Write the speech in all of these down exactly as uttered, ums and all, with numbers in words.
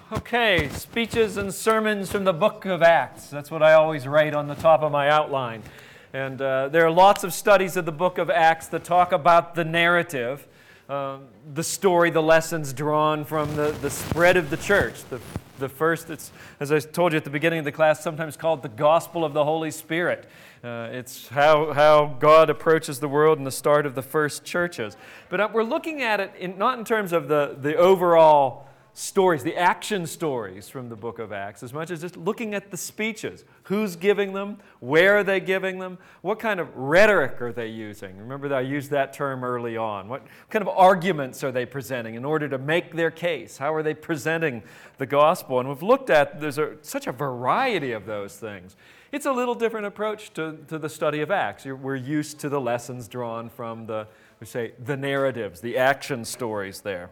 Okay, speeches and sermons from the book of Acts. That's what I always write on the top of my outline. And uh, there are lots of studies of the book of Acts that talk about the narrative, uh, the story, the lessons drawn from the, the spread of the church. The, the first, it's, as I told you at the beginning of the class, sometimes called the gospel of the Holy Spirit. Uh, it's how, how God approaches the world and the start of the first churches. But uh, we're looking at it in, not in terms of the, the overall stories, the action stories from the book of Acts, as much as just looking at the speeches. Who's giving them? Where are they giving them? What kind of rhetoric are they using? Remember that I used that term early on. What kind of arguments are they presenting in order to make their case? How are they presenting the gospel? And we've looked at, there's a, such a variety of those things. It's a little different approach to, to the study of Acts. You're, we're used to the lessons drawn from the, we say, the narratives, the action stories there.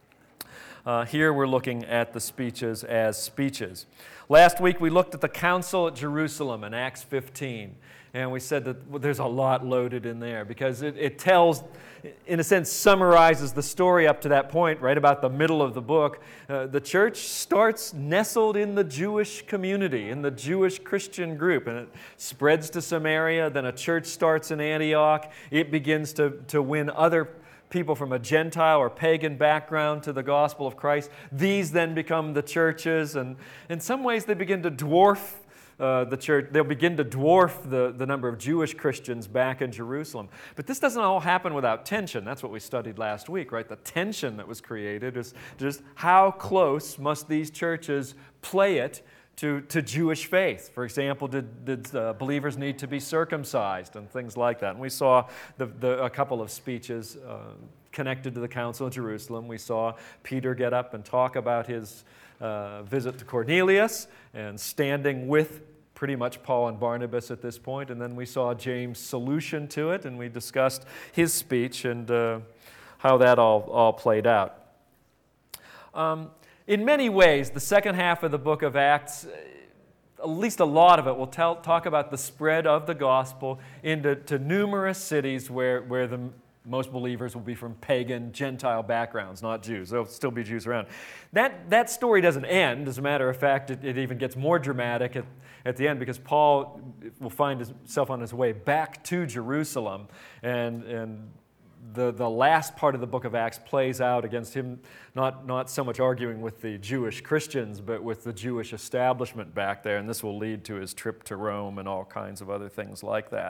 Uh, here we're looking at the speeches as speeches. Last week we looked at the council at Jerusalem in Acts fifteen, and we said that well, there's a lot loaded in there because it, it tells, in a sense, summarizes the story up to that point, right about the middle of the book. Uh, the church starts nestled in the Jewish community, in the Jewish Christian group, and it spreads to Samaria. Then a church starts in Antioch. It begins to, to win other people from a Gentile or pagan background to the gospel of Christ. These then become the churches, and in some ways they begin to dwarf uh, the church. They'll begin to dwarf the, the number of Jewish Christians back in Jerusalem. But this doesn't all happen without tension. That's what we studied last week, right? The tension that was created is just how close must these churches play it To, to Jewish faith. For example, did, did uh, believers need to be circumcised and things like that? And we saw the, the, a couple of speeches uh, connected to the Council of Jerusalem. We saw Peter get up and talk about his uh, visit to Cornelius and standing with pretty much Paul and Barnabas at this point. And then we saw James' solution to it, and we discussed his speech and uh, how that all, all played out. Um, In many ways, the second half of the book of Acts, at least a lot of it, will tell, talk about the spread of the gospel into to numerous cities where, where the most believers will be from pagan, Gentile backgrounds, not Jews. There'll still be Jews around. That, that story doesn't end. As a matter of fact, it, it even gets more dramatic at, at the end because Paul will find himself on his way back to Jerusalem, and and The, the last part of the book of Acts plays out against him, not, not so much arguing with the Jewish Christians, but with the Jewish establishment back there, and this will lead to his trip to Rome and all kinds of other things like that.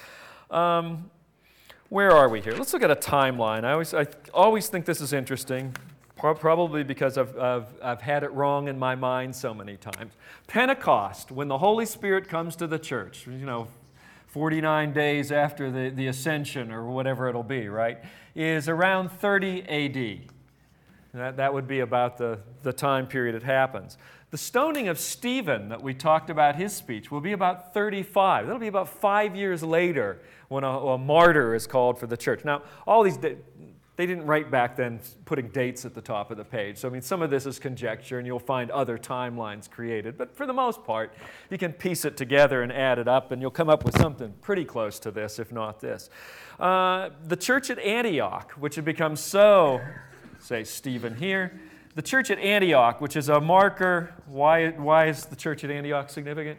Um, where are we here? Let's look at a timeline. I always, I always think this is interesting, probably because I've, I've, I've had it wrong in my mind so many times. Pentecost, when the Holy Spirit comes to the church, you know, forty-nine days after the, the ascension or whatever it'll be, right, is around thirty A D. That, that would be about the, the time period it happens. The stoning of Stephen that we talked about his speech will be about thirty-five. That'll be about five years later when a, a martyr is called for the church. Now, all these, they didn't write back then putting dates at the top of the page. So, I mean, some of this is conjecture, and you'll find other timelines created. But for the most part, you can piece it together and add it up, and you'll come up with something pretty close to this, if not this. Uh, the church at Antioch, which had become so, say Stephen here, the church at Antioch, which is a marker. Why, why is the church at Antioch significant?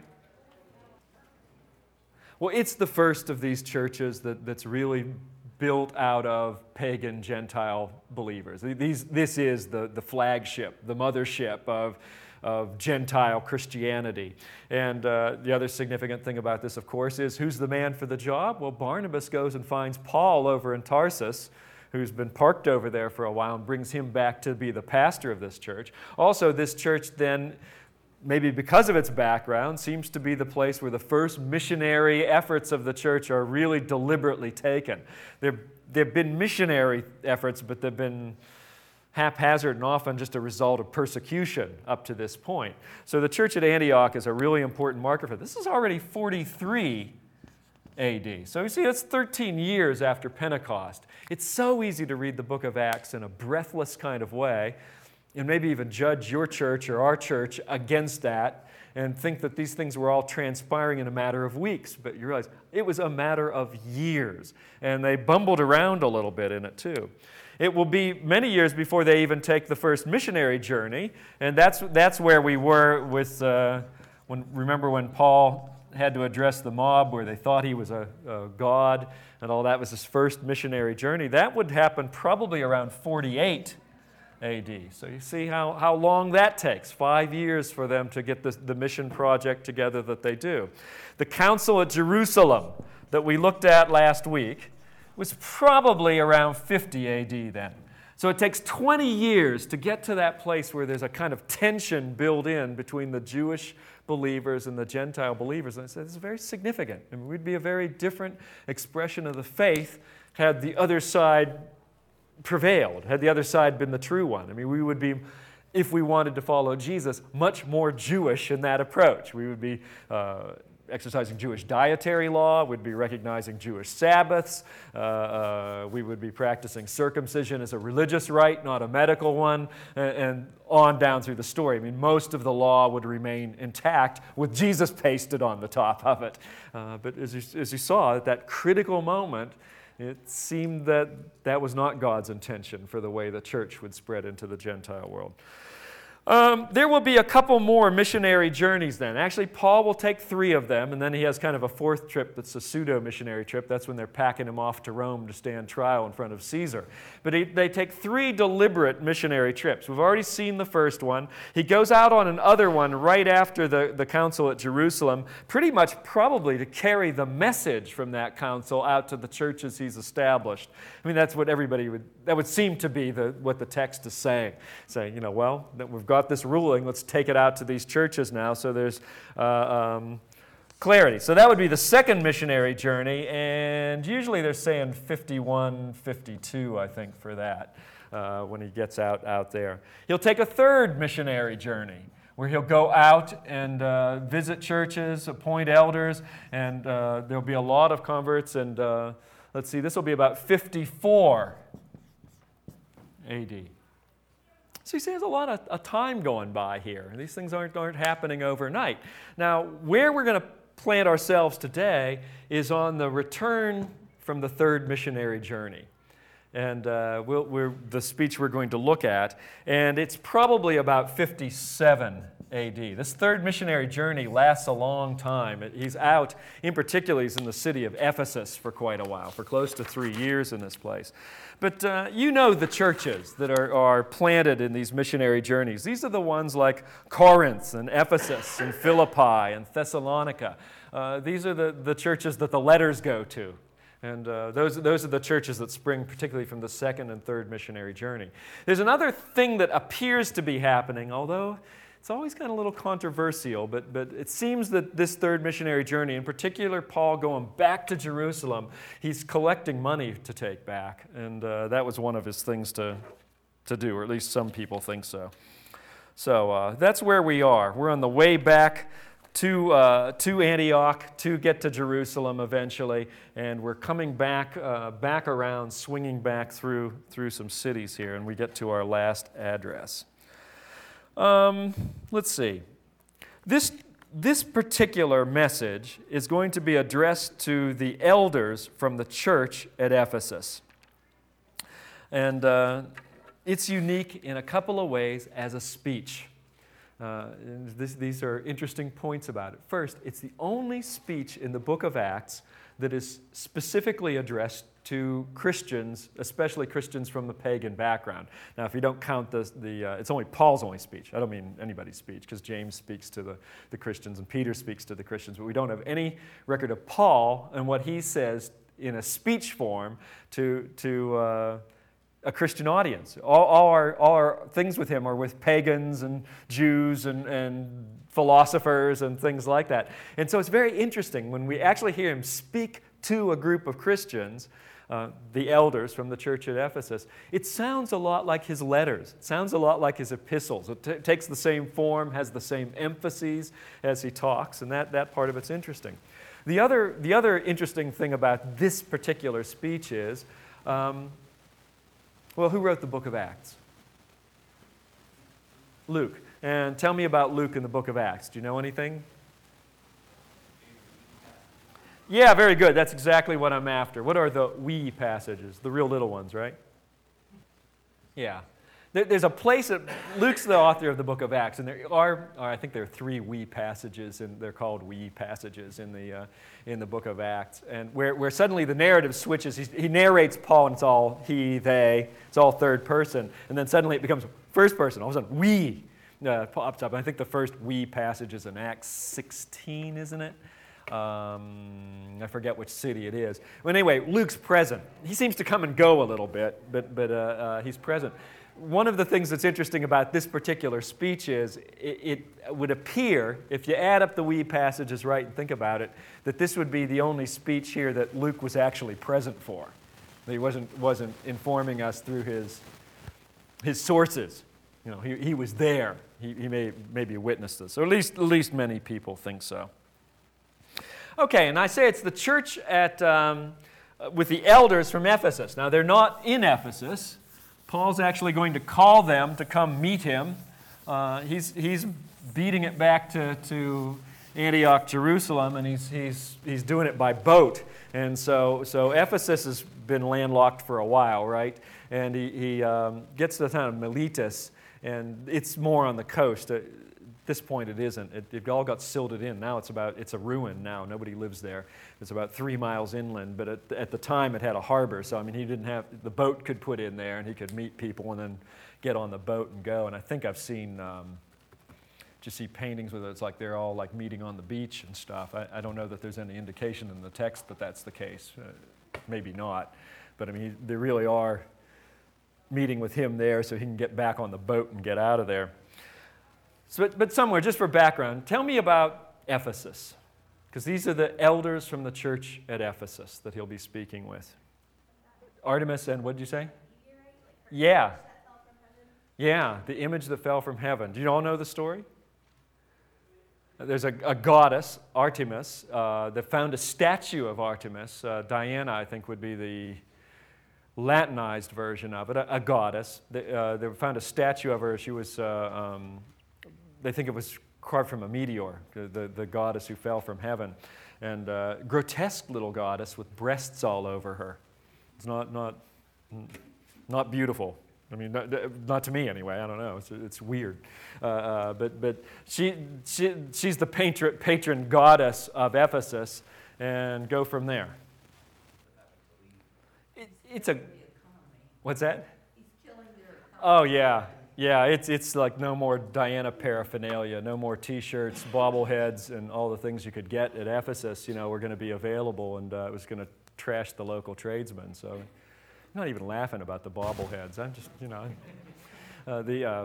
Well, it's the first of these churches that, that's really built out of pagan Gentile believers. These, this is the, the flagship, the mothership of, of Gentile Christianity. And uh, the other significant thing about this, of course, is who's the man for the job? Well, Barnabas goes and finds Paul over in Tarsus, who's been parked over there for a while, and brings him back to be the pastor of this church. Also, this church then, maybe because of its background, seems to be the place where the first missionary efforts of the church are really deliberately taken. There have been missionary efforts, but they've been haphazard and often just a result of persecution up to this point. So the church at Antioch is a really important marker for this. This is already forty-three A D. So you see, it's thirteen years after Pentecost. It's so easy to read the book of Acts in a breathless kind of way, and maybe even judge your church or our church against that and think that these things were all transpiring in a matter of weeks. But you realize it was a matter of years, and they bumbled around a little bit in it too. it will be many years before they even take the first missionary journey, and that's that's where we were with, uh, when, remember when Paul had to address the mob where they thought he was a, a god, and all that was his first missionary journey. That would happen probably around forty-eight A D. So you see how, how long that takes, five years for them to get the, the mission project together that they do. The Council at Jerusalem that we looked at last week was probably around fifty A D then. So it takes twenty years to get to that place where there's a kind of tension built in between the Jewish believers and the Gentile believers. And I said, this is very significant. I mean, we'd be a very different expression of the faith had the other side prevailed, had the other side been the true one. I mean, we would be, if we wanted to follow Jesus, much more Jewish in that approach. We would be uh, exercising Jewish dietary law, we'd be recognizing Jewish Sabbaths, uh, uh, we would be practicing circumcision as a religious rite, not a medical one, and, and on down through the story. I mean, most of the law would remain intact with Jesus pasted on the top of it. Uh, but as you, as you saw, at that critical moment, it seemed that that was not God's intention for the way the church would spread into the Gentile world. Um, there will be a couple more missionary journeys then. Actually, Paul will take three of them, and then he has kind of a fourth trip that's a pseudo-missionary trip. That's when they're packing him off to Rome to stand trial in front of Caesar. But he, they take three deliberate missionary trips. We've already seen the first one. He goes out on another one right after the, the council at Jerusalem, pretty much probably to carry the message from that council out to the churches he's established. I mean, that's what everybody would, that would seem to be the, what the text is saying. Saying, you know, well, that we've got got this ruling, let's take it out to these churches now, so there's uh, um, clarity. So that would be the second missionary journey, and usually they're saying fifty-one, fifty-two, I think, for that, uh, when he gets out, out there. He'll take a third missionary journey, where he'll go out and uh, visit churches, appoint elders, and uh, there'll be a lot of converts, and uh, let's see, this will be about fifty-four A D. So you see there's a lot of a time going by here. These things aren't, aren't happening overnight. Now, where we're going to plant ourselves today is on the return from the third missionary journey. And uh, we'll, we're, the speech we're going to look at, and it's probably about fifty-seven A D. This third missionary journey lasts a long time. He's out, in particular, he's in the city of Ephesus for quite a while, for close to three years in this place. But uh, you know the churches that are, are planted in these missionary journeys. These are the ones like Corinth and Ephesus and Philippi and Thessalonica. Uh, these are the, the churches that the letters go to. And uh, those, those are the churches that spring particularly from the second and third missionary journey. There's another thing that appears to be happening, although it's always kind of a little controversial, but, but it seems that this third missionary journey, in particular Paul going back to Jerusalem, he's collecting money to take back. And uh, that was one of his things to, to do, or at least some people think so. So uh, that's where we are. We're on the way back to, uh, to Antioch to get to Jerusalem eventually, and we're coming back, uh, back around, swinging back through, through some cities here, and we get to our last address. Um, let's see. This, this particular message is going to be addressed to the elders from the church at Ephesus. And uh, it's unique in a couple of ways as a speech. Uh, this, these are interesting points about it. First, it's the only speech in the book of Acts that is specifically addressed to Christians, especially Christians from the pagan background. Now, if you don't count the, the uh, it's only Paul's only speech. I don't mean anybody's speech, because James speaks to the, the Christians and Peter speaks to the Christians, but we don't have any record of Paul and what he says in a speech form to, to uh, a Christian audience. All, all, our, all our things with him are with pagans and Jews and, and philosophers and things like that. And so it's very interesting when we actually hear him speak to a group of Christians, uh, the elders from the church at Ephesus. It sounds a lot like his letters. It sounds a lot like his epistles. It t- takes the same form, has the same emphases as he talks, and that, that part of it's interesting. The other, the other interesting thing about this particular speech is, um, well, who wrote the book of Acts? Luke. And tell me about Luke in the book of Acts. Do you know anything? Yeah, very good. That's exactly what I'm after. What are the we passages? The real little ones, right? Yeah. There, there's a place that Luke's the author of the book of Acts, and there are, or I think there are three we passages, and they're called we passages in the uh, in the book of Acts, and where, where suddenly the narrative switches. He's, he narrates Paul, and it's all he, they, it's all third person, and then suddenly it becomes first person. All of a sudden, we uh, pops up. I think the first we passage is in Acts sixteen, isn't it? Um, I forget which city it is. But anyway, Luke's present. He seems to come and go a little bit, but but uh, uh, he's present. One of the things that's interesting about this particular speech is it, it would appear, if you add up the we passages right and think about it, that this would be the only speech here that Luke was actually present for. He wasn't wasn't informing us through his his sources. You know, he, he was there. He, he may maybe witnessed this, or at least at least many people think so. Okay, and I say it's the church at um, with the elders from Ephesus. Now they're not in Ephesus. Paul's actually going to call them to come meet him. Uh, he's he's beating it back to, to Antioch, Jerusalem, and he's he's he's doing it by boat. And so so Ephesus has been landlocked for a while, right? And he he um, gets to the town of Miletus, and it's more on the coast. Uh, At this point, it isn't. It, it all got silted in. Now it's about it's a ruin. Now nobody lives there. It's about three miles inland. But at, at the time, it had a harbor. So I mean, he didn't have the boat could put in there, and he could meet people and then get on the boat and go. And I think I've seen um, just see paintings with it. It's like they're all like meeting on the beach and stuff. I, I don't know that there's any indication in the text that that's the case. Uh, maybe not. But I mean, they really are meeting with him there, so he can get back on the boat and get out of there. So, but, but somewhere, just for background, tell me about Ephesus, because these are the elders from the church at Ephesus that he'll be speaking with. Artemis and what did you say? Yeah. Yeah, the image that fell from heaven. Do you all know the story? There's a, a goddess, Artemis, uh, that found a statue of Artemis. Uh, Diana, I think, would be the Latinized version of it, a, a goddess. They, uh, they found a statue of her. She was... Uh, um, They think it was carved from a meteor, the, the goddess who fell from heaven. And uh, grotesque little goddess with breasts all over her. It's not not not beautiful. I mean, not, not to me anyway. I don't know. It's, it's weird. Uh, uh, but but she, she she's the patron, patron goddess of Ephesus, and go from there. It, it's a... What's that? Oh, yeah. Yeah, it's it's like no more Diana paraphernalia, no more T-shirts, bobbleheads, and all the things you could get at Ephesus, you know, were going to be available, and uh, it was going to trash the local tradesmen. So I'm not even laughing about the bobbleheads. I'm just, you know, uh, the... Uh,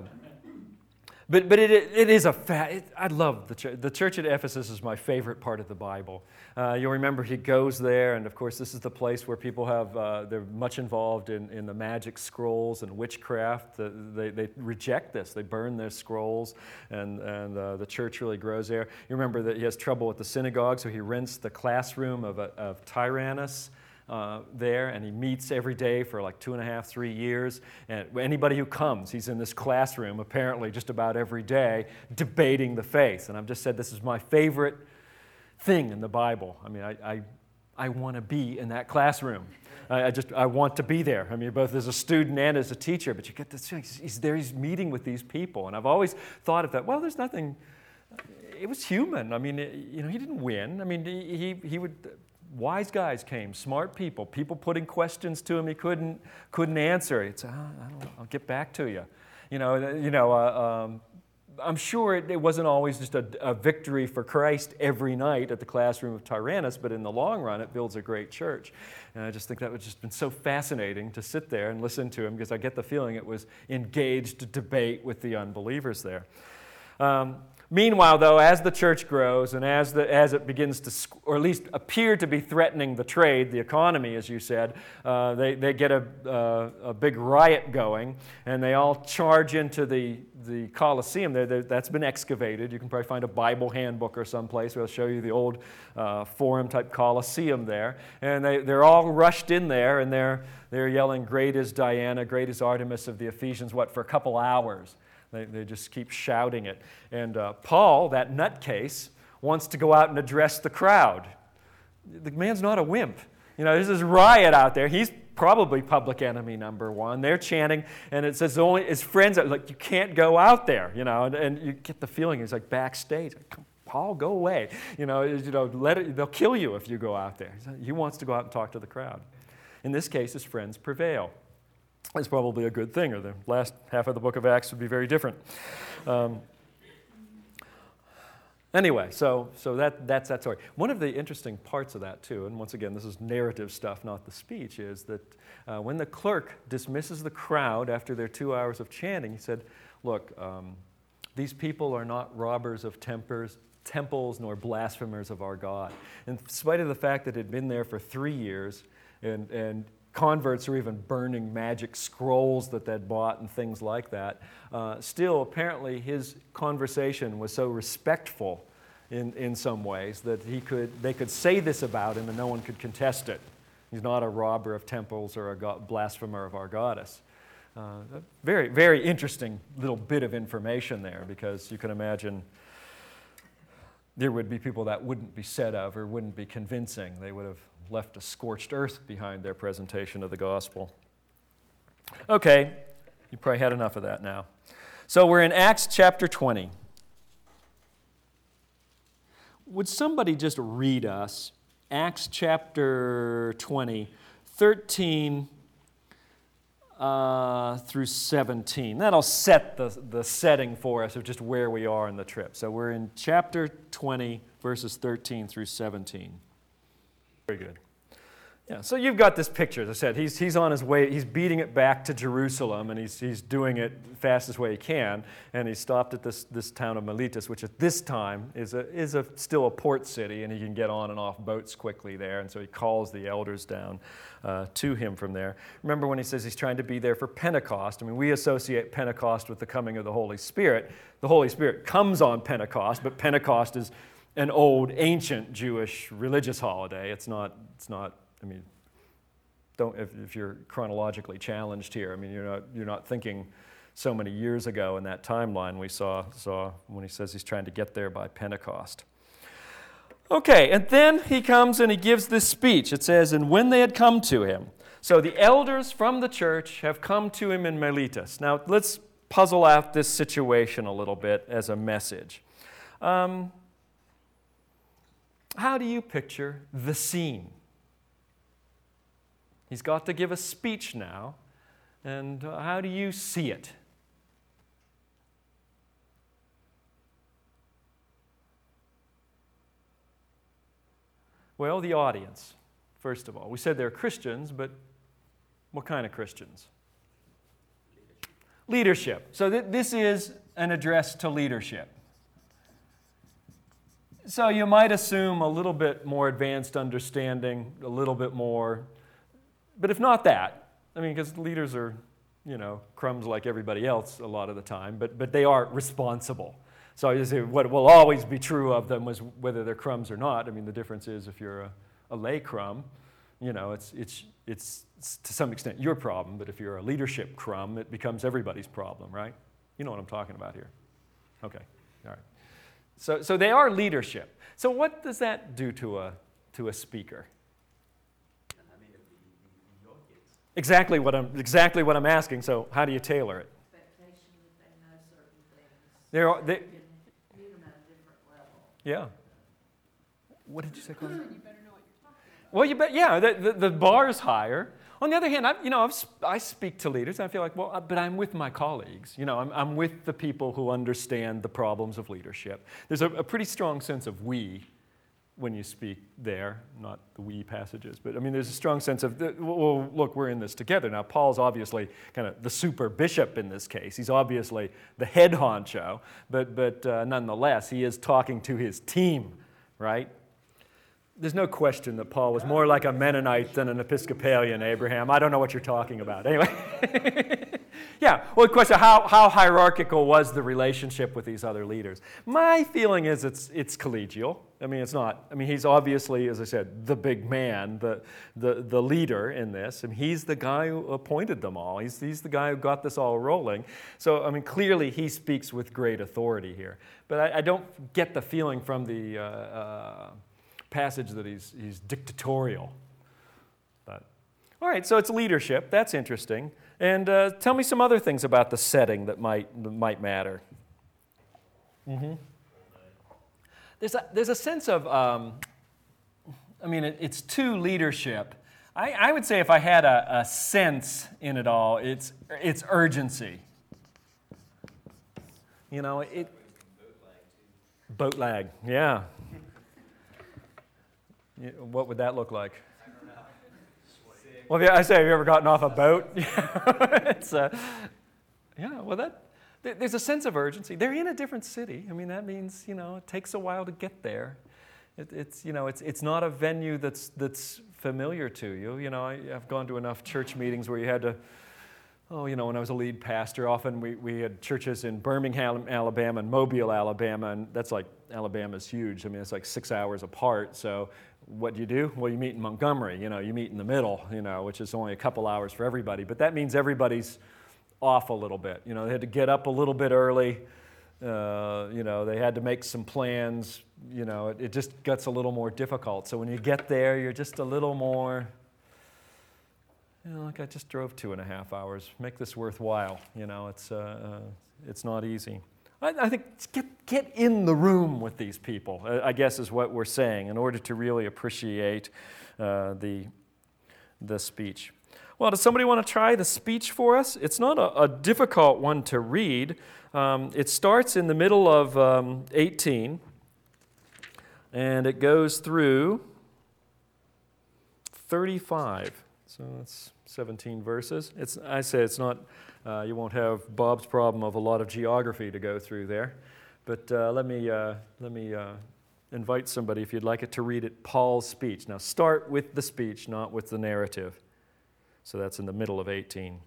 But but it it is a fa- it, I love the church. The church at Ephesus is my favorite part of the Bible. Uh, you'll remember he goes there, and of course this is the place where people have uh, they're much involved in, in the magic scrolls and witchcraft. The, they they reject this. They burn their scrolls, and and uh, the church really grows there. You remember that he has trouble with the synagogue, so he rents the classroom of a, of Tyrannus. Uh, there, and he meets every day for like two and a half, three years. And anybody who comes, he's in this classroom apparently just about every day debating the faith. And I've just said this is my favorite thing in the Bible. I mean, I I, I want to be in that classroom. I, I just I want to be there. I mean, both as a student and as a teacher. But you get this feeling he's there, he's meeting with these people, and I've always thought of that. Well, there's nothing. It was human. I mean, it, you know, he didn't win. I mean, he he, he would. Wise guys came, smart people, people putting questions to him he couldn't couldn't answer. He'd say, oh, I don't know, I'll get back to you. You know, you know. Uh, um, I'm sure it, it wasn't always just a, a victory for Christ every night at the classroom of Tyrannus, but in the long run, it builds a great church. And I just think that would just been so fascinating to sit there and listen to him, because I get the feeling it was engaged debate with the unbelievers there. Um, Meanwhile, though, as the church grows and as the, as it begins to, or at least appear to be threatening the trade, the economy, as you said, uh, they, they get a, uh, a big riot going, and they all charge into the, the Colosseum. They're, they're, that's been excavated. You can probably find a Bible handbook or someplace where they'll show you the old uh, forum-type Colosseum there. And they, they're all rushed in there, and they're, they're yelling, "Great is Diana, great is Artemis of the Ephesians," what, for a couple hours. They, they just keep shouting it. And uh, Paul, that nutcase, wants to go out and address the crowd. The man's not a wimp. You know, there's this riot out there. He's probably public enemy number one. They're chanting, and it says only his friends are like, you can't go out there, you know, and, and you get the feeling he's like backstage, like, Paul, go away, you know, you know, let it, they'll kill you if you go out there. He wants to go out and talk to the crowd. In this case, his friends prevail. It's probably a good thing, or the last half of the book of Acts would be very different. Um, Anyway, so so that that's that story. One of the interesting parts of that, too, and once again, this is narrative stuff, not the speech, is that uh, when the clerk dismisses the crowd after their two hours of chanting, he said, look, um, these people are not robbers of tempers, temples nor blasphemers of our God. In spite of the fact that it had been there for three years, and, and converts were even burning magic scrolls that they'd bought and things like that. Uh, still, apparently, his conversation was so respectful in, in some ways that he could, they could say this about him and no one could contest it. He's not a robber of temples or a god, blasphemer of our goddess. Uh, a very, very interesting little bit of information there, because you can imagine there would be people that wouldn't be said of or wouldn't be convincing. They would have left a scorched earth behind their presentation of the gospel. Okay, you probably had enough of that now. So we're in Acts chapter twenty. Would somebody just read us Acts chapter twenty, thirteen uh, through seventeen? That'll set the, the setting for us of just where we are in the trip. So we're in chapter twenty, verses thirteen through seventeen. Very good. Yeah, so you've got this picture. As I said, he's, he's on his way, he's beating it back to Jerusalem, and he's, he's doing it the fastest way he can, and he stopped at this, this town of Miletus, which at this time is, a, is a, still a port city, and he can get on and off boats quickly there, and so he calls the elders down uh, to him from there. Remember when he says he's trying to be there for Pentecost? I mean, we associate Pentecost with the coming of the Holy Spirit. The Holy Spirit comes on Pentecost, but Pentecost is an old, ancient Jewish religious holiday. It's not, it's not, I mean, don't, if, if you're chronologically challenged here, I mean, you're not, you're not thinking so many years ago in that timeline we saw, saw when he says he's trying to get there by Pentecost. Okay, and then he comes and he gives this speech. It says, and when they had come to him. So the elders from the church have come to him in Miletus. Now, let's puzzle out this situation a little bit as a message. Um, How do you picture the scene? He's got to give a speech now, and uh, how do you see it? Well, the audience, first of all. We said they're Christians, but what kind of Christians? Leadership. So th- this is an address to leadership. So you might assume a little bit more advanced understanding, a little bit more, but if not that, I mean, because leaders are, you know, crumbs like everybody else a lot of the time, but but they are responsible. So you say what will always be true of them was whether they're crumbs or not. I mean, the difference is if you're a, a lay crumb, you know, it's, it's it's it's to some extent your problem, but if you're a leadership crumb, it becomes everybody's problem, right? You know what I'm talking about here. Okay, all right. So, so they are leadership. So what does that do to a, to a speaker? Exactly what I'm, exactly what I'm asking. So how do you tailor it? Expectation that they know certain things. There are, You they, can meet them at a different level. yeah. What did you say, Claudia? You better know what you're talking about. Well, you bet. Yeah, the, the, the bar is higher. On the other hand, I, you know, I've, I speak to leaders, and I feel like, well, but I'm with my colleagues. You know, I'm, I'm with the people who understand the problems of leadership. There's a, a pretty strong sense of we when you speak there, not the we passages, but I mean, there's a strong sense of, well, look, we're in this together. Now, Paul's obviously kind of the super bishop in this case. He's obviously the head honcho, but, but uh, nonetheless, he is talking to his team, right? There's no question that Paul was more like a Mennonite than an Episcopalian, Abraham. I don't know what you're talking about. Anyway. Yeah, well, the question, how, how hierarchical was the relationship with these other leaders? My feeling is it's, it's collegial. I mean, it's not, I mean, he's obviously, as I said, the big man, the, the, the leader in this, and he's the guy who appointed them all. He's, he's the guy who got this all rolling. So, I mean, clearly he speaks with great authority here. But I, I don't get the feeling from the uh, uh, passage that he's, he's dictatorial. But All right, so it's leadership. That's interesting. And uh, tell me some other things about the setting that might that might matter. Mm-hmm. There's a, there's a sense of, um, I mean, it, it's to leadership. I, I would say if I had a, a sense in it all, it's it's urgency. You know, it. Boat lag, yeah. Yeah, what would that look like? Well, yeah, I say, have you ever gotten off a boat? it's, uh, yeah, well, that there, there's a sense of urgency. They're in a different city. I mean, that means, you know, it takes a while to get there. It, it's, you know, it's it's not a venue that's that's familiar to you. You know, I, I've gone to enough church meetings where you had to, oh, you know, when I was a lead pastor, often we, we had churches in Birmingham, Alabama, and Mobile, Alabama, and that's like, Alabama's huge. I mean, it's like six hours apart, so what do you do? Well, you meet in Montgomery, you know, you meet in the middle, you know, which is only a couple hours for everybody, but that means everybody's off a little bit. You know, they had to get up a little bit early, uh, you know, they had to make some plans, you know, it, it just gets a little more difficult. So when you get there, you're just a little more, you know, like I just drove two and a half hours. Make this worthwhile. You know, it's uh, uh, it's not easy. I, I think get get in the room with these people, I guess is what we're saying, in order to really appreciate uh, the the speech. Well, does somebody want to try the speech for us? It's not a, a difficult one to read. Um, it starts in the middle of um, eighteen, and it goes through thirty-five. So that's seventeen verses. It's, I say it's not, uh, you won't have Bob's problem of a lot of geography to go through there. But uh, let me, uh, let me uh, invite somebody, if you'd like it, to read it, Paul's speech. Now start with the speech, not with the narrative. So that's in the middle of eighteen.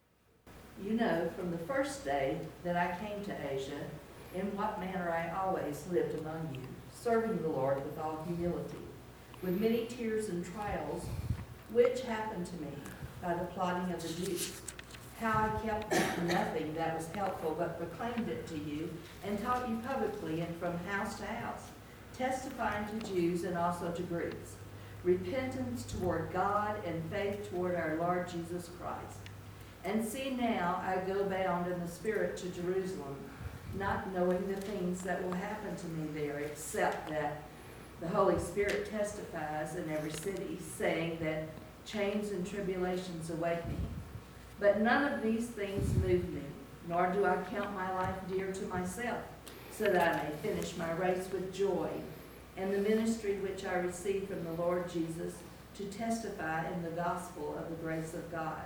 You know from the first day that I came to Asia, in what manner I always lived among you, serving the Lord with all humility, with many tears and trials, which happened to me by the plotting of the Jews. How I kept nothing that was helpful, but proclaimed it to you, and taught you publicly and from house to house, testifying to Jews and also to Greeks, repentance toward God and faith toward our Lord Jesus Christ. And see now I go bound in the Spirit to Jerusalem, not knowing the things that will happen to me there, except that the Holy Spirit testifies in every city, saying that chains and tribulations await me. But none of these things move me, nor do I count my life dear to myself, so that I may finish my race with joy, and the ministry which I received from the Lord Jesus, to testify in the gospel of the grace of God.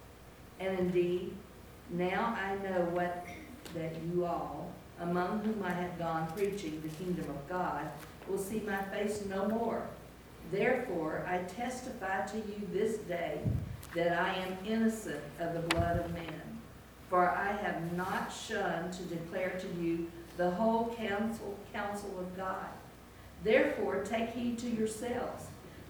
And indeed, now I know what that you all, among whom I have gone preaching the kingdom of God, will see my face no more. Therefore, I testify to you this day that I am innocent of the blood of men. For I have not shunned to declare to you the whole counsel, counsel of God. Therefore, take heed to yourselves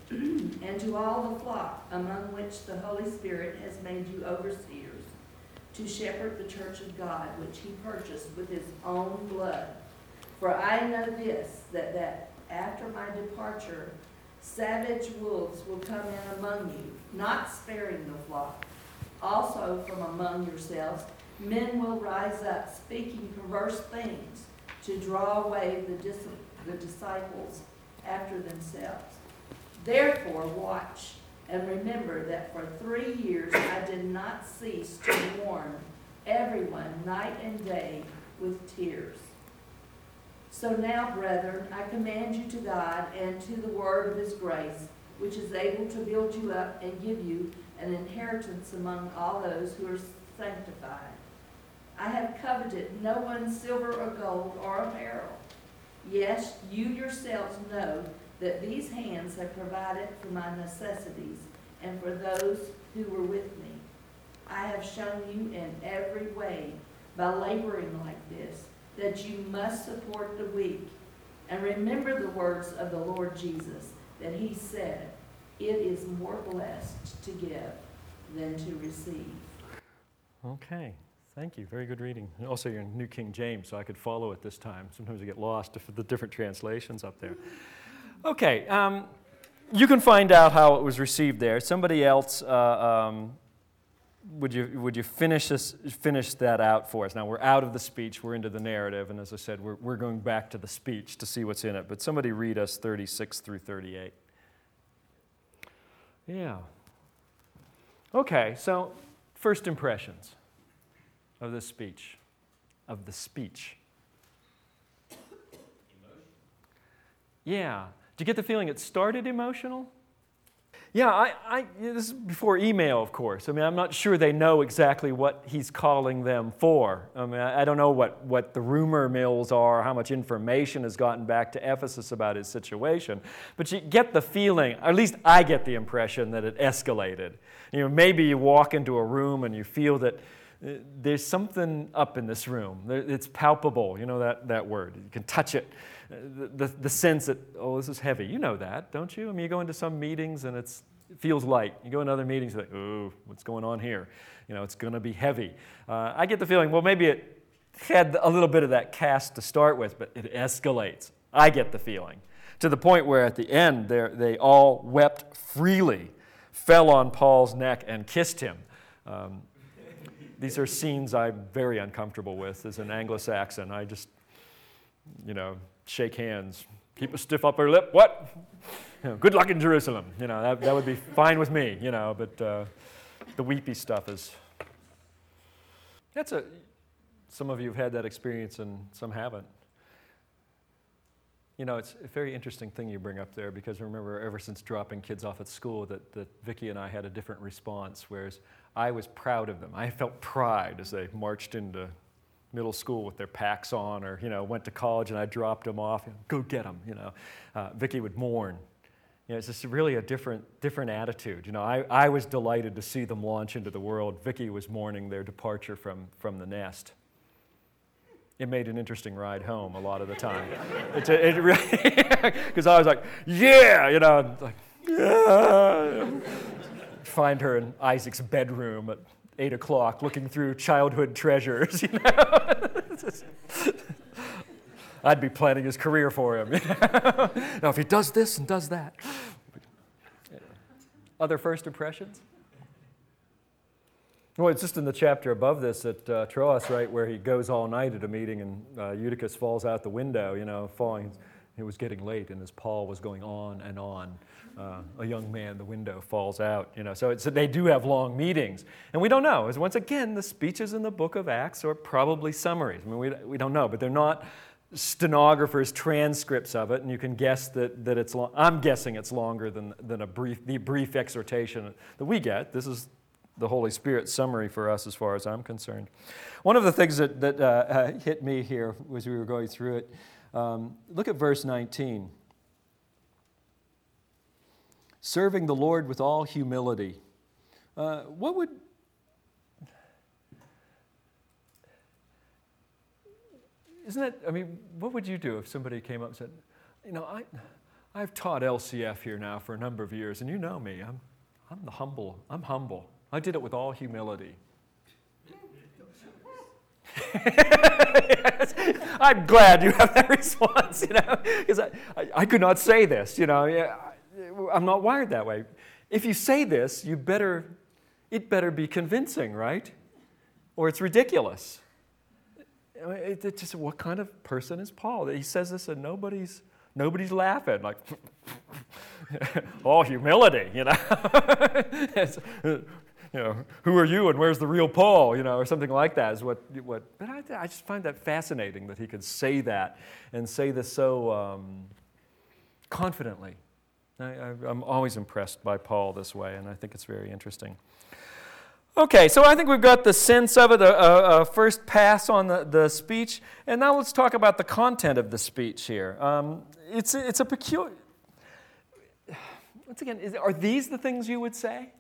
and to all the flock among which the Holy Spirit has made you overseers, to shepherd the church of God, which he purchased with his own blood. For I know this, that, that after my departure, savage wolves will come in among you, not sparing the flock. Also from among yourselves, men will rise up, speaking perverse things, to draw away the, dis- the disciples after themselves. Therefore watch, and remember that for three years I did not cease to warn everyone night and day with tears. So now, brethren, I command you to God and to the word of his grace, which is able to build you up and give you an inheritance among all those who are sanctified. I have coveted no one's silver or gold or apparel. Yes, you yourselves know that these hands have provided for my necessities and for those who were with me. I have shown you in every way, by laboring like this, that you must support the weak. And remember the words of the Lord Jesus, that he said, it is more blessed to give than to receive. Okay, thank you. Very good reading. And also, you're in New King James, so I could follow it this time. Sometimes I get lost with the different translations up there. Okay, um, you can find out how it was received there. Somebody else, uh, um, would you would you finish this finish that out for us? Now we're out of the speech, we're into the narrative, and as I said, we're we're going back to the speech to see what's in it. But somebody read us thirty-six through thirty-eight. Yeah. Okay, so first impressions of this speech, of the speech. Yeah. Do you get the feeling it started emotional? Yeah, I, I, this is before email, of course. I mean, I'm not sure they know exactly what he's calling them for. I mean, I, I don't know what, what the rumor mills are, how much information has gotten back to Ephesus about his situation. But you get the feeling, or at least I get the impression, that it escalated. You know, maybe you walk into a room and you feel that uh, there's something up in this room. It's palpable, you know that, that word. You can touch it. The, the, the sense that, oh, this is heavy. You know that, don't you? I mean, you go into some meetings and it's, it feels light. You go into other meetings and you're like, oh, what's going on here? You know, it's going to be heavy. Uh, I get the feeling, well, maybe it had a little bit of that cast to start with, but it escalates. I get the feeling. To the point where at the end, they all wept freely, fell on Paul's neck and kissed him. Um, these are scenes I'm very uncomfortable with as an Anglo-Saxon. I just, you know, shake hands, keep a stiff upper lip, what? You know, good luck in Jerusalem. You know, that, that would be fine with me, you know, but uh, the weepy stuff is, that's a, some of you have had that experience and some haven't. You know, it's a very interesting thing you bring up there because remember, ever since dropping kids off at school, that, that Vicki and I had a different response, whereas I was proud of them. I felt pride as they marched into middle school with their packs on, or, you know, went to college and I dropped them off, you know, go get them, you know. Uh, Vicki would mourn. You know, it's just really a different different attitude. You know, I, I was delighted to see them launch into the world. Vicki was mourning their departure from, from the nest. It made an interesting ride home a lot of the time. it, it really, because I was like, yeah, you know, like, yeah. Find her in Isaac's bedroom at eight o'clock looking through childhood treasures, you know. I'd be planning his career for him. Now, if he does this and does that. Other first impressions? Well, it's just in the chapter above this at uh, Troas, right, where he goes all night at a meeting and uh, Eutychus falls out the window, you know, falling. It was getting late, and as Paul was going on and on, uh, a young man, the window falls out, you know. So it's, they do have long meetings. And we don't know. As once again, the speeches in the book of Acts are probably summaries. I mean, we, we don't know, but they're not stenographers' transcripts of it, and you can guess that, that it's long. I'm guessing it's longer than, than a brief, the brief exhortation that we get. This is the Holy Spirit summary for us as far as I'm concerned. One of the things that, that uh, uh, hit me here as we were going through it, um, look at verse nineteen. Serving the Lord with all humility. Uh, what would... Isn't it, I mean, what would you do if somebody came up and said, you know, I, I've taught L C F here now for a number of years, and you know me, I'm, I'm the humble, I'm humble. I did it with all humility. Yes. I'm glad you have that response, you know, because I, I, I could not say this, you know. Yeah, I'm not wired that way. If you say this, you better, it better be convincing, right? Or it's ridiculous. It, it just, what kind of person is Paul? He says this and nobody's, nobody's laughing, like, all humility, you know. It's, you know, who are you and where's the real Paul, you know, or something like that is what, what but I, I just find that fascinating that he could say that and say this so um, confidently. I, I, I'm always impressed by Paul this way, and I think it's very interesting. Okay, so I think we've got the sense of it, a, a, a first pass on the, the speech, and now let's talk about the content of the speech here. Um, it's, it's a peculiar, once again, is, are these the things you would say?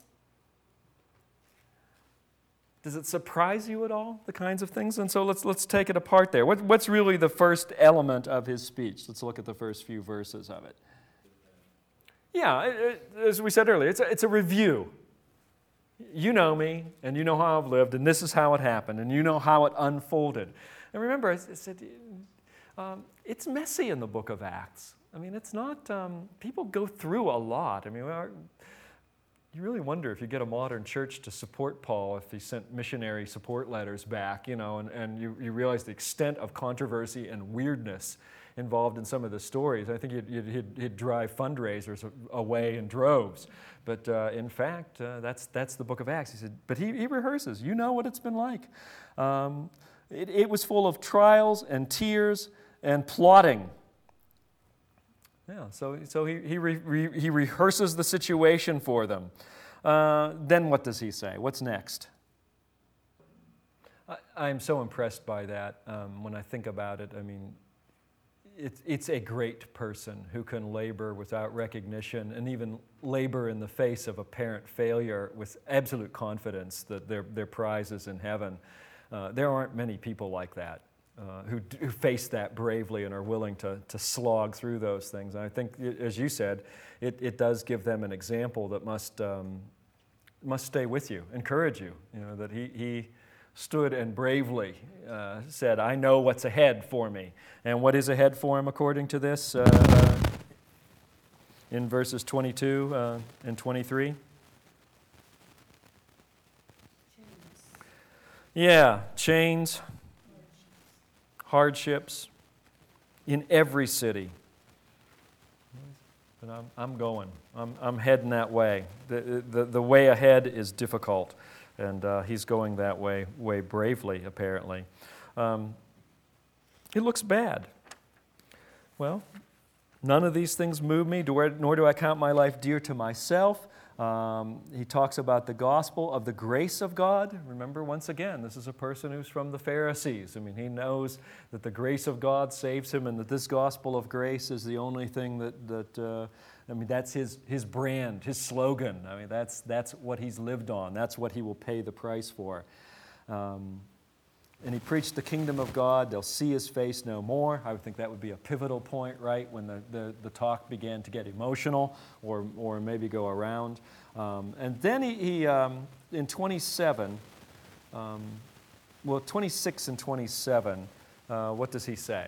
Does it surprise you at all, the kinds of things? And so let's, let's take it apart there. What, what's really the first element of his speech? Let's look at the first few verses of it. Yeah, it, it, as we said earlier, it's a, it's a review. You know me, and you know how I've lived, and this is how it happened, and you know how it unfolded. And remember, I said, Um, it's messy in the book of Acts. I mean, it's not, um, people go through a lot. I mean, we are, you really wonder if you get a modern church to support Paul, if he sent missionary support letters back, you know, and, and you, you realize the extent of controversy and weirdness involved in some of the stories. I think he'd, he'd, he'd drive fundraisers away in droves. But uh, in fact, uh, that's, that's the book of Acts. He said, but he, he rehearses. You know what it's been like. Um, it, it was full of trials and tears and plotting. Yeah, so, so he, he, re, re, he rehearses the situation for them. Uh, then what does he say? What's next? I, I'm so impressed by that um, when I think about it. I mean, it's, it's a great person who can labor without recognition and even labor in the face of apparent failure with absolute confidence that their, their prize is in heaven. Uh, there aren't many people like that. Uh, who, who face that bravely and are willing to, to slog through those things. And I think, as you said, it, it does give them an example that must, um, must stay with you, encourage you, you know, that he, he stood and bravely uh, said, I know what's ahead for me. And what is ahead for him according to this uh, uh, in verses twenty-two uh, and twenty-three? Chains. Yeah, chains. Hardships in every city. But I'm, I'm going. I'm, I'm heading that way. The, the, the way ahead is difficult, and uh, he's going that way, way bravely, apparently. Um, it looks bad. Well, none of these things move me, nor do I count my life dear to myself. Um, he talks about the gospel of the grace of God. Remember, once again, this is a person who's from the Pharisees. I mean, he knows that the grace of God saves him and that this gospel of grace is the only thing that, that uh, I mean, that's his, his brand, his slogan. I mean, that's, that's what he's lived on. That's what he will pay the price for. Um, And he preached the kingdom of God. They'll see his face no more. I would think that would be a pivotal point, right, when the, the, the talk began to get emotional or, or maybe go around. Um, and then he, he um, in twenty-seven, um, well, twenty-six and twenty-seven, uh, what does he say?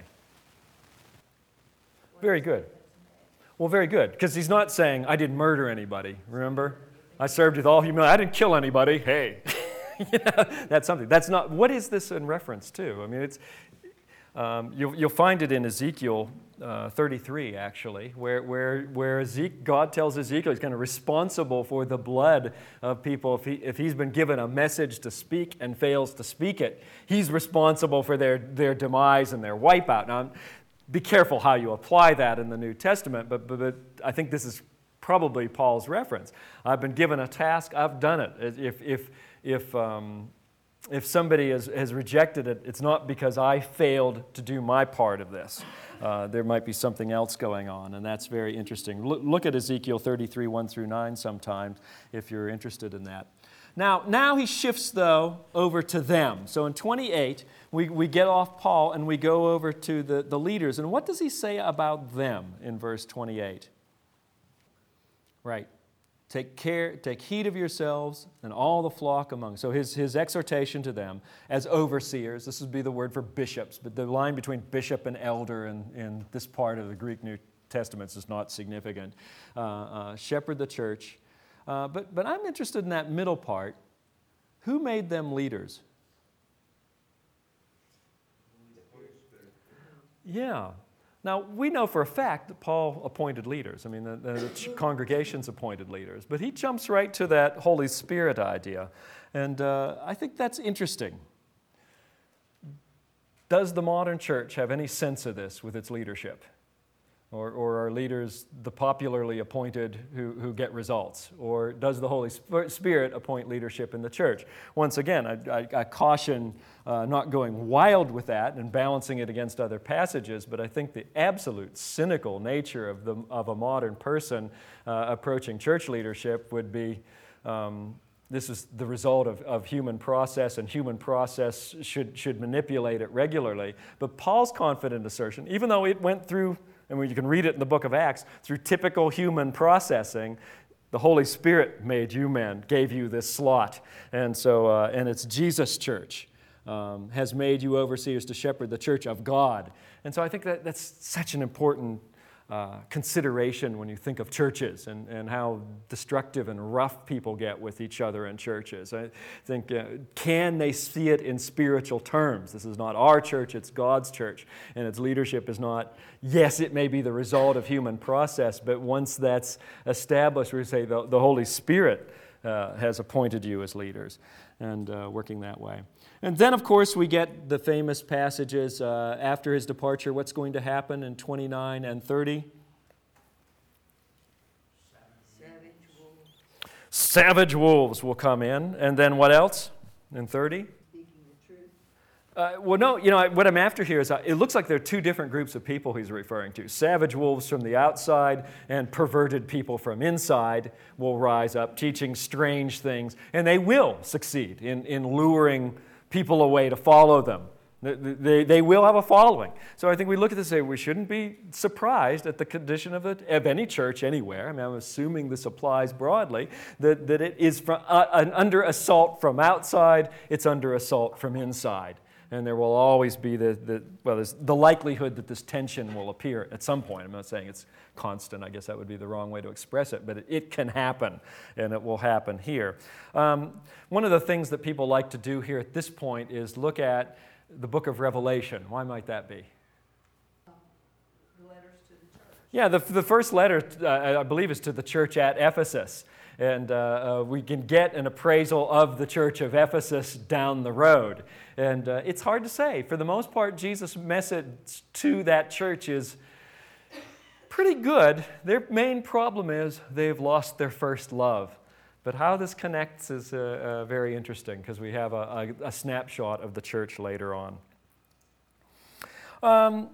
Very good. Well, very good, because he's not saying, I didn't murder anybody, remember? I served with all humility. I didn't kill anybody. Hey. You know, that's something. That's not. What is this in reference to? I mean, it's. Um, you'll, you'll find it in Ezekiel uh, thirty-three, actually, where where where Ezek- God tells Ezekiel he's kind of responsible for the blood of people. If he if he's been given a message to speak and fails to speak it, he's responsible for their their demise and their wipeout. Now, be careful how you apply that in the New Testament, but but, but I think this is probably Paul's reference. I've been given a task. I've done it. If if If, um, if somebody has, has rejected it, it's not because I failed to do my part of this. Uh, there might be something else going on, and that's very interesting. Look, look at Ezekiel thirty-three, one through nine sometimes, if you're interested in that. Now, now he shifts, though, over to them. So in twenty-eight, we, we get off Paul and we go over to the, the leaders. And what does he say about them in verse twenty-eight? Right. Take care, take heed of yourselves and all the flock among. So his, his exhortation to them as overseers, this would be the word for bishops, but the line between bishop and elder in, in this part of the Greek New Testament is not significant. Uh, uh, shepherd the church. Uh, but, but I'm interested in that middle part. Who made them leaders? Yeah. Now, we know for a fact that Paul appointed leaders. I mean, the, the congregations appointed leaders. But he jumps right to that Holy Spirit idea. And uh, I think that's interesting. Does the modern church have any sense of this with its leadership? Or, or are leaders the popularly appointed who, who get results? Or does the Holy Spirit appoint leadership in the church? Once again, I, I, I caution uh, not going wild with that and balancing it against other passages, but I think the absolute cynical nature of, the, of a modern person uh, approaching church leadership would be, um, this is the result of, of human process, and human process should, should manipulate it regularly. But Paul's confident assertion, even though it went through, and you can read it in the book of Acts, through typical human processing, the Holy Spirit made you men, gave you this slot. And so, uh, and it's Jesus' church. um, has made you overseers to shepherd the church of God. And so I think that that's such an important Uh, consideration when you think of churches and, and how destructive and rough people get with each other in churches. I think, uh, can they see it in spiritual terms? This is not our church, it's God's church. And its leadership is not, yes, it may be the result of human process, but once that's established, we say the, the Holy Spirit uh, has appointed you as leaders and uh, working that way. And then, of course, we get the famous passages uh, after his departure. What's going to happen in twenty-nine and thirty? Savage wolves. Savage wolves will come in. And then what else in thirty? Speaking the truth. Uh, well, no, you know, I- what I'm after here is uh, it looks like there are two different groups of people he's referring to. Savage wolves from the outside and perverted people from inside will rise up, teaching strange things. And they will succeed in, in luring people away to follow them. They, they, they will have a following. So I think we look at this and say we shouldn't be surprised at the condition of, it, of any church anywhere. I mean, I'm assuming this applies broadly, that, that it is from, uh, an under assault from outside, it's under assault from inside. And there will always be the, the well, there's the likelihood that this tension will appear at some point. I'm not saying it's constant. I guess that would be the wrong way to express it, but it, it can happen, and it will happen here. Um, one of the things that people like to do here at this point is look at the book of Revelation. Why might that be? The letters to the church. Yeah, the, the first letter, uh, I believe, is to the church at Ephesus. And uh, uh, we can get an appraisal of the church of Ephesus down the road. And uh, it's hard to say. For the most part, Jesus' message to that church is pretty good. Their main problem is they've lost their first love. But how this connects is uh, uh, very interesting because we have a, a, a snapshot of the church later on. Um,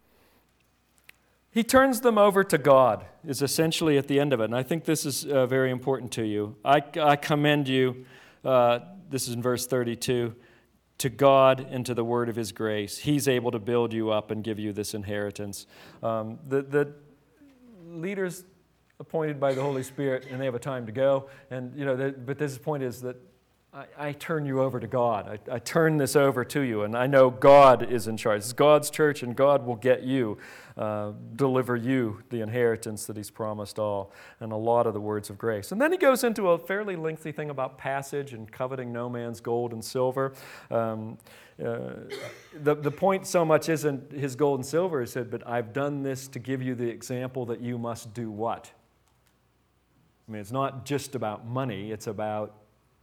He turns them over to God, is essentially at the end of it. And I think this is uh, very important to you. I, I commend you, uh, this is in verse thirty-two, to God and to the word of his grace. He's able to build you up and give you this inheritance. Um, the, the leaders appointed by the Holy Spirit, and they have a time to go. And you know, the, but this point is that I, I turn you over to God. I, I turn this over to you, and I know God is in charge. It's God's church, and God will get you, uh, deliver you the inheritance that he's promised all, and a lot of the words of grace. And then he goes into a fairly lengthy thing about passage and coveting no man's gold and silver. Um, uh, the, the point so much isn't his gold and silver, he said, but I've done this to give you the example that you must do what? I mean, it's not just about money, it's about...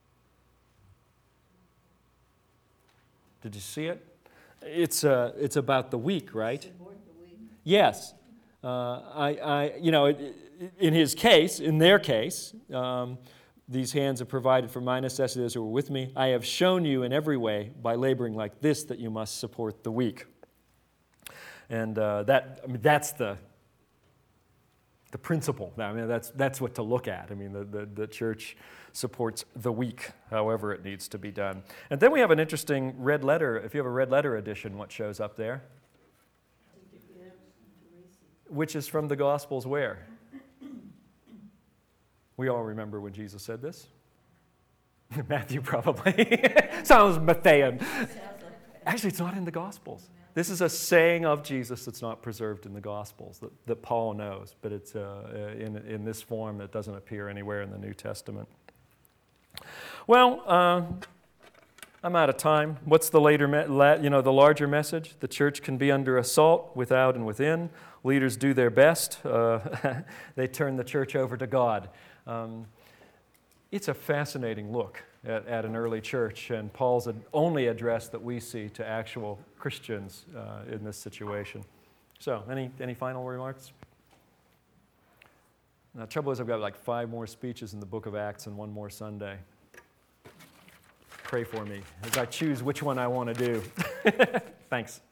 Did you see it? It's uh, it's about the weak, right? Support the weak. Yes. Uh, I, I, you know, in his case, in their case, um, these hands have provided for my necessity those who were with me. I have shown you in every way by laboring like this that you must support the weak. And uh, that, I mean, that's the the principle. I mean, that's that's what to look at. I mean, the the, the church supports the weak, however it needs to be done. And then we have an interesting red letter. If you have a red letter edition, what shows up there? Which is from the Gospels where? We all remember when Jesus said this. Matthew probably. Sounds Matthean. Actually, it's not in the Gospels. This is a saying of Jesus that's not preserved in the Gospels that, that Paul knows, but it's uh, in, in this form that doesn't appear anywhere in the New Testament. Well, uh, I'm out of time. What's the later, me- la- you know, the larger message? The church can be under assault without and within. Leaders do their best. Uh, they turn the church over to God. Um, it's a fascinating look at, at an early church, and Paul's only address that we see to actual Christians uh, in this situation. So, any any final remarks? Now, the trouble is I've got like five more speeches in the book of Acts and one more Sunday. Pray for me as I choose which one I want to do. Thanks.